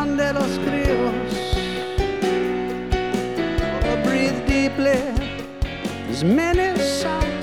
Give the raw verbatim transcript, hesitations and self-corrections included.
son de los críos. Oh, breathe deeply, there's many songs